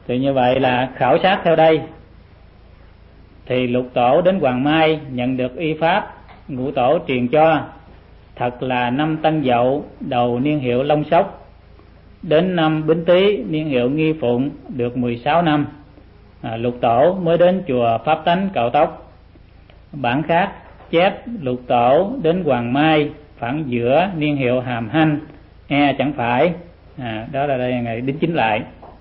Thì như vậy là khảo sát theo đây thì lục tổ đến Hoàng Mai nhận được y pháp ngũ tổ truyền cho, thật là năm Tân Dậu đầu niên hiệu Long Sóc, đến năm Bính Tý niên hiệu Nghi Phụng được 16 năm. Lục tổ mới đến chùa Pháp Tánh Cạo Tóc. Bản khác chép lục tổ đến Hoàng Mai phản giữa niên hiệu Hàm Hanh, chẳng phải. Đó là đây ngày đính chính lại.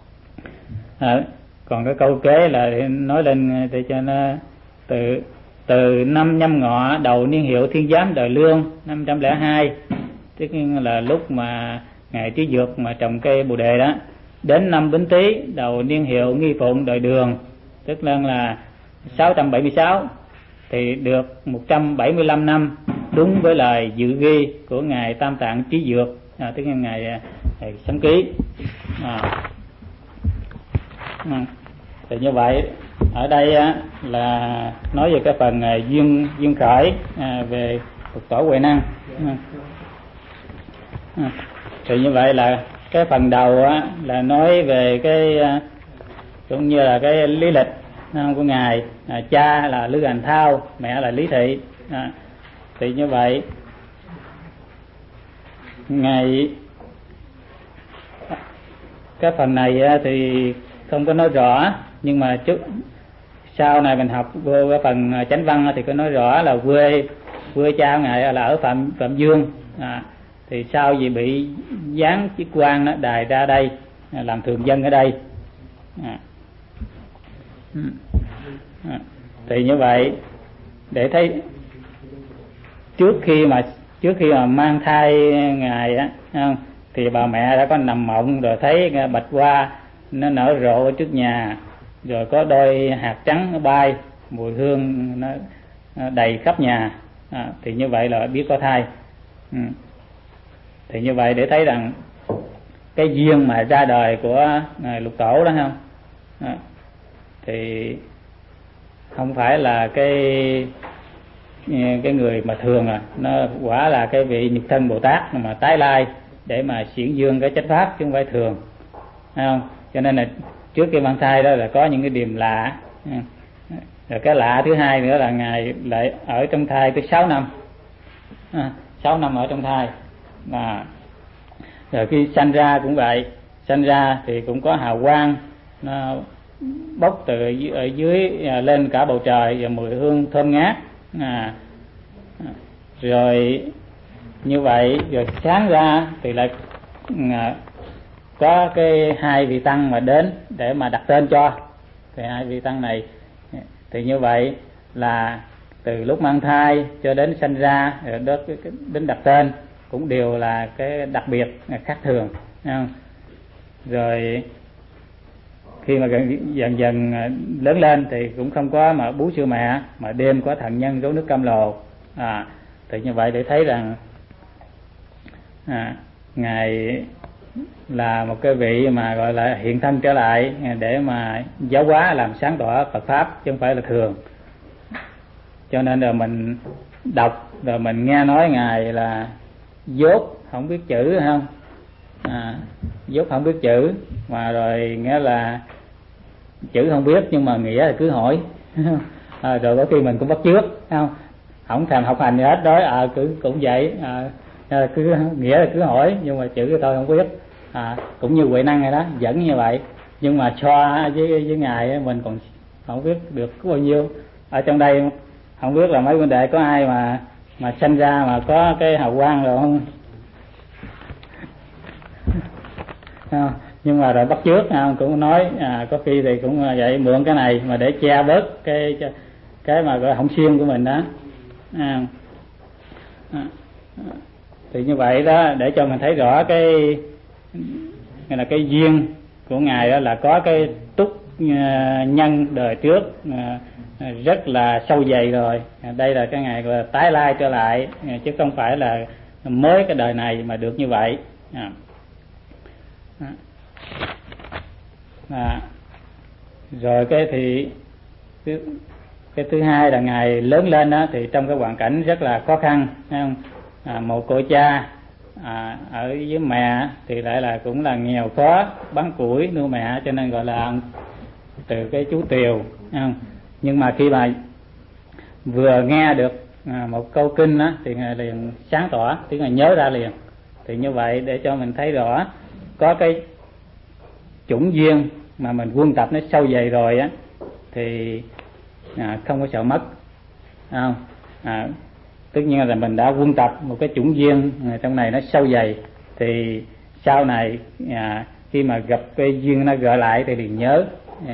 Còn cái câu kế là nói lên để cho nó từ năm Nhâm Ngọ đầu niên hiệu Thiên Giám đời Lương 502, tức là lúc mà ngày Trí Dược mà trồng cây Bồ Đề đó, đến năm Bính Tý đầu niên hiệu Nghi Phụng đời Đường, tức là 676, thì được 175 năm, đúng với lời dự ghi của ngài Tam Tạng Trí Dược, tức là ngài Sấm Ký. Thì như vậy ở đây là nói về cái phần duyên khởi về lục tổ Huệ Năng. Thì như vậy là cái phần đầu là nói về cái cũng như là cái lý lịch của ngài. Cha là Lư Hành Thao, mẹ là Lý Thị. Thì như vậy ngài cái phần này thì không có nói rõ, nhưng mà sau này mình học vô cái phần chánh văn thì có nói rõ là quê cha ngài là ở Phạm Dương. Thì sau vì bị giáng chức quan đài ra đây làm thường dân ở đây. Thì như vậy để thấy trước khi mà mang thai ngài thì bà mẹ đã có nằm mộng rồi thấy bạch hoa nó nở rộ ở trước nhà, rồi có đôi hạt trắng nó bay, mùi hương nó đầy khắp nhà. Thì như vậy là biết có thai. Thì như vậy để thấy rằng cái duyên mà ra đời của ngài lục tổ đó không, thì không phải là cái người mà thường, nó quả là cái vị Nhục Thân Bồ Tát mà tái lai để mà xiển dương cái chánh pháp, chứ không phải thường, thấy không? Cho nên là trước khi mang thai đó là có những cái điểm lạ. Rồi cái lạ thứ hai nữa là ngài lại ở trong thai tới 6 năm, 6 năm ở trong thai. Rồi khi sanh ra cũng vậy, sanh ra thì cũng có hào quang nó bốc từ ở dưới lên cả bầu trời, và mùi hương thơm ngát. Rồi như vậy rồi sáng ra thì lại có cái hai vị tăng mà đến để mà đặt tên cho. Thì hai vị tăng này thì như vậy là từ lúc mang thai cho đến sanh ra rồi đến đặt tên cũng đều là cái đặc biệt khác thường, không? Rồi khi mà dần dần lớn lên thì cũng không có mà bú sữa mẹ, mà đêm có thần nhân rú nước cam lồ. Thì như vậy để thấy rằng ngài là một cái vị mà gọi là hiện thân trở lại để mà giáo hóa làm sáng tỏ Phật pháp, chứ không phải là thường. Cho nên là mình đọc rồi mình nghe nói ngài là dốt không biết chữ, không? Dốt không biết chữ, mà rồi nghĩa là chữ không biết nhưng mà nghĩa là cứ hỏi. Rồi có khi mình cũng bắt chước, không thèm học hành gì hết đó, cũng vậy, cứ nghĩa là cứ hỏi, nhưng mà chữ tôi không biết. Cũng như Huệ Năng này đó, vẫn như vậy, nhưng mà so với ngài mình còn không biết được bao nhiêu. Ở trong đây không biết là mấy huynh đệ có ai mà sanh ra mà có cái hào quang rồi không? Nhưng mà rồi bắt chước, cũng nói có khi thì cũng vậy, mượn cái này mà để che bớt cái mà gọi hỏng xuyên của mình đó. Thì như vậy đó, để cho mình thấy rõ cái là cái duyên của ngài đó là có cái túc nhân đời trước rất là sâu dày rồi. Đây là cái ngày là tái lai trở lại, chứ không phải là mới cái đời này mà được như vậy. Rồi cái thứ hai là ngài lớn lên đó, thì trong cái hoàn cảnh rất là khó khăn, thấy không? Một cội cha ở với mẹ thì lại là cũng là nghèo khó, bán củi nuôi mẹ, cho nên gọi là từ cái chú Tiều, không? Nhưng mà khi mà vừa nghe được một câu kinh á, thì ngài liền sáng tỏ, tức là nhớ ra liền. Thì như vậy để cho mình thấy rõ có cái chủng duyên mà mình quân tập nó sâu dày rồi á, thì không có sợ mất, không? Tất nhiên là mình đã quân tập một cái chủng duyên trong này nó sâu dày, thì sau này khi mà gặp cái duyên nó gợi lại thì liền nhớ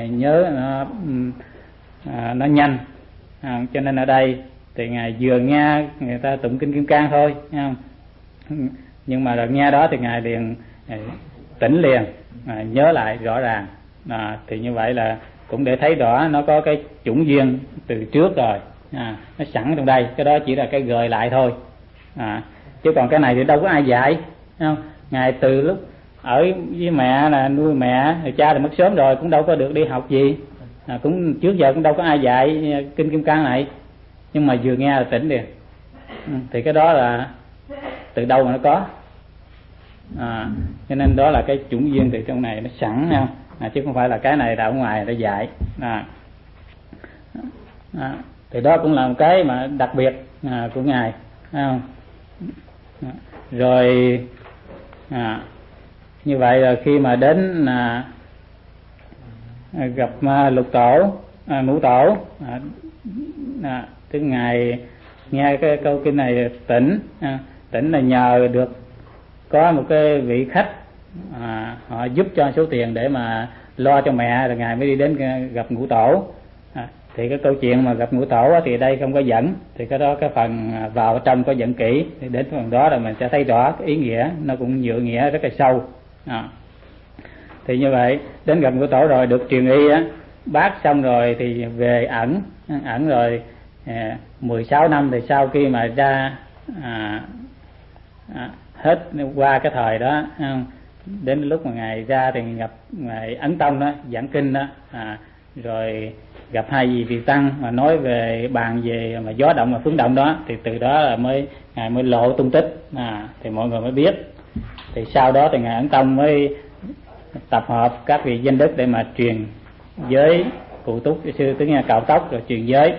nó nhanh. Cho nên ở đây thì ngài vừa nghe người ta tụng kinh Kim Cang thôi, không? Nhưng mà lần nghe đó thì ngài liền tỉnh liền, nhớ lại rõ ràng. Thì như vậy là cũng để thấy rõ nó có cái chủng duyên từ trước rồi, nó sẵn trong đây. Cái đó chỉ là cái gợi lại thôi, chứ còn cái này thì đâu có ai dạy, không? Ngài từ lúc ở với mẹ là nuôi mẹ, cha thì mất sớm rồi, cũng đâu có được đi học gì, cũng trước giờ cũng đâu có ai dạy kinh Kim Cang này, nhưng mà vừa nghe là tỉnh liền. Thì cái đó là từ đâu mà nó có, cho nên đó là cái chủng duyên từ trong này nó sẵn, không? Chứ không phải là cái này là ở ngoài để dạy. Thì đó cũng là một cái mà đặc biệt của ngài, không? Rồi như vậy là khi mà đến gặp Lục Tổ, Ngũ Tổ, tức ngài nghe cái câu kinh này tỉnh, tỉnh là nhờ được có một cái vị khách họ giúp cho số tiền để mà lo cho mẹ, rồi ngài mới đi đến gặp Ngũ Tổ. Thì cái câu chuyện mà gặp Ngũ Tổ thì đây không có dẫn, thì cái đó cái phần vào trong có dẫn kỹ, thì đến phần đó là mình sẽ thấy rõ cái ý nghĩa, nó cũng dự nghĩa rất là sâu. Thì như vậy đến gặp Ngũ Tổ rồi được truyền y bác xong rồi thì về ẩn rồi 16 năm. Thì sau khi mà ra hết qua cái thời đó, đến lúc mà ngài ra thì gặp ngài Ấn Tông đó giảng kinh đó, rồi gặp hai vị Vị Tăng mà nói về bàn về mà gió động và phương động đó, thì từ đó là ngài mới lộ tung tích, thì mọi người mới biết. Thì sau đó thì ngài Ấn Tông mới tập hợp các vị danh đức để mà truyền giới cụ túc sư, tức là cạo tóc rồi truyền giới.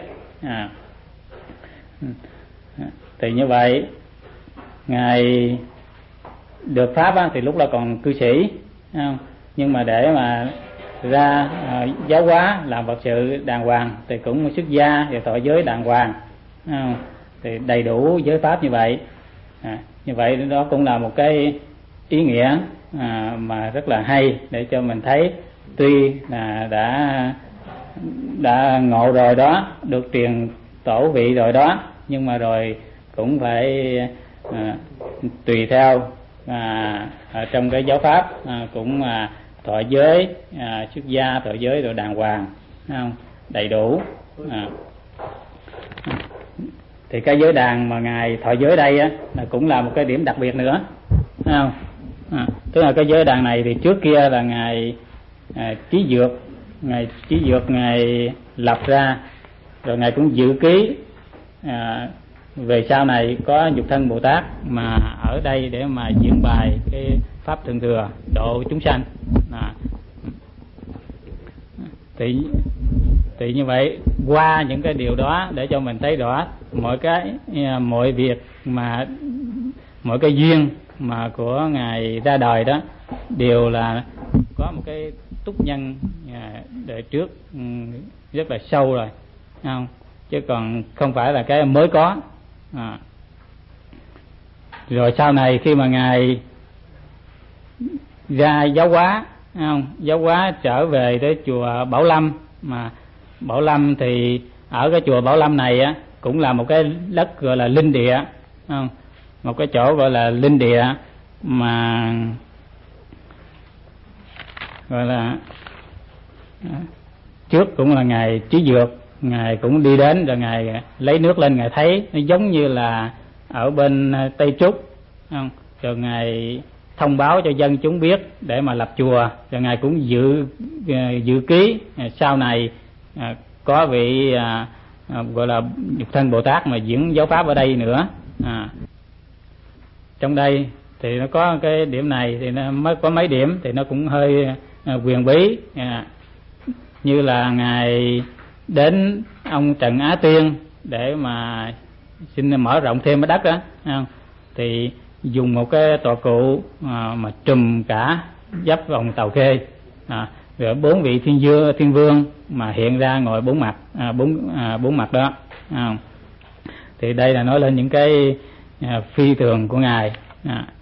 Thì như vậy ngài được pháp thì lúc là còn cư sĩ, nhưng mà để mà ra giáo hóa làm Phật sự đàng hoàng thì cũng xuất gia và thọ giới đàng hoàng, thì đầy đủ giới pháp như vậy. Như vậy đó cũng là một cái ý nghĩa mà rất là hay, để cho mình thấy tuy là đã ngộ rồi đó, được truyền tổ vị rồi đó, nhưng mà rồi cũng phải tùy theo trong cái giáo pháp cũng thọ giới, xuất gia thọ giới rồi đàng hoàng, không? Đầy đủ. Thì cái giới đàn mà ngài thọ giới đây là cũng là một cái điểm đặc biệt nữa, không? Tức là cái giới đàn này thì trước kia là ngài Trí Dược ngài lập ra, rồi ngài cũng dự ký về sau này có Nhục Thân Bồ Tát mà ở đây để mà diễn bài cái pháp thượng thừa độ chúng sanh. Thì như vậy qua những cái điều đó để cho mình thấy rõ mọi việc mà mỗi cái duyên mà của ngài ra đời đó đều là có một cái túc nhân đời trước rất là sâu rồi, không? Chứ còn không phải là cái mới có. Rồi sau này khi mà ngài ra giáo hóa, không? Giáo hóa trở về tới chùa Bảo Lâm, mà Bảo Lâm thì ở cái chùa Bảo Lâm này cũng là một cái đất gọi là linh địa, không? Một cái chỗ gọi là linh địa mà gọi là trước cũng là ngài Trí Dược, ngài cũng đi đến rồi ngài lấy nước lên, ngài thấy nó giống như là ở bên Tây Trúc, không? Rồi ngài thông báo cho dân chúng biết để mà lập chùa, rồi ngài cũng dự ký sau này có vị gọi là Nhục Thân Bồ Tát mà diễn giáo pháp ở đây nữa. Trong đây thì nó có cái điểm này thì nó mới có mấy điểm thì nó cũng hơi huyền bí, như là ngài đến ông Trần Á Tiên để mà xin mở rộng thêm cái đất đó, thì dùng một cái tọa cụ mà trùm cả giáp vòng Tàu Khê, rồi 4 vị thiên vương mà hiện ra ngồi 4 mặt, 4 mặt đó. Thì đây là nói lên những cái phi thường của ngài.